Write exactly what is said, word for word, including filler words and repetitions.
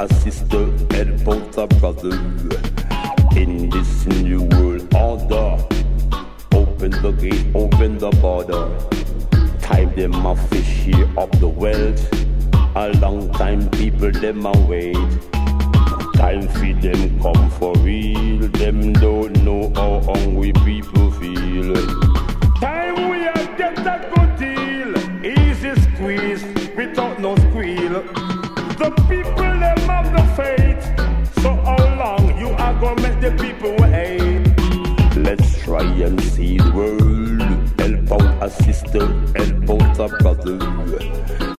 a sister, help out a brother. In this new world order, open the gate, open the border. Time them a fish here up the wealth. A long time people them a wait. Time for them come for real. Them don't know how hungry people feel. Time we a get a good deal. Easy squeeze without no squeal. The people them have the faith. So how long you are gonna make the people wait? Let's try and see the world. Help out a sister, help out a brother.